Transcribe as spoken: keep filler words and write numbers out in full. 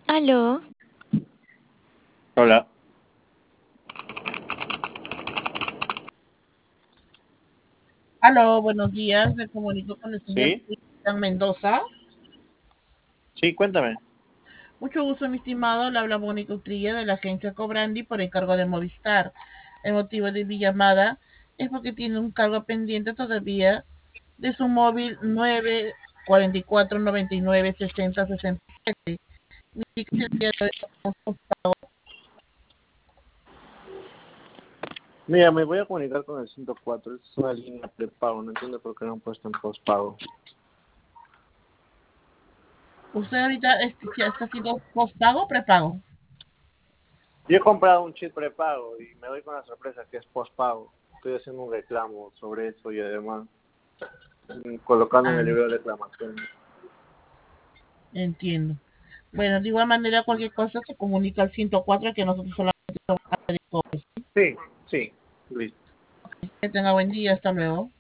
Aló, Hola. Aló, buenos días. Me comunico con el señor ¿Sí? Cristian Mendoza. Sí, cuéntame. Mucho gusto, mi estimado. Le habla Mónica Utrilla de la agencia Cobrandi por encargo de Movistar. El motivo de mi llamada es porque tiene un cargo pendiente todavía de su móvil nueve cuatro cuatro nueve nueve sesenta sesenta y siete. Me indica si el día de hoy Mira, me voy a comunicar con el ciento cuatro. Es una línea prepago. No entiendo por qué no han puesto en postpago. usted ahorita es- ya está haciendo postpago o prepago. Yo he comprado un chip prepago y me doy con la sorpresa que es postpago. Estoy haciendo un reclamo sobre eso y además mm, colocando en Ah, el libro de reclamación. entiendo. Bueno, de igual manera, cualquier cosa se comunica al ciento cuatro que nosotros solamente somos. Sí, sí. Listo. Que tenga buen día, hasta luego.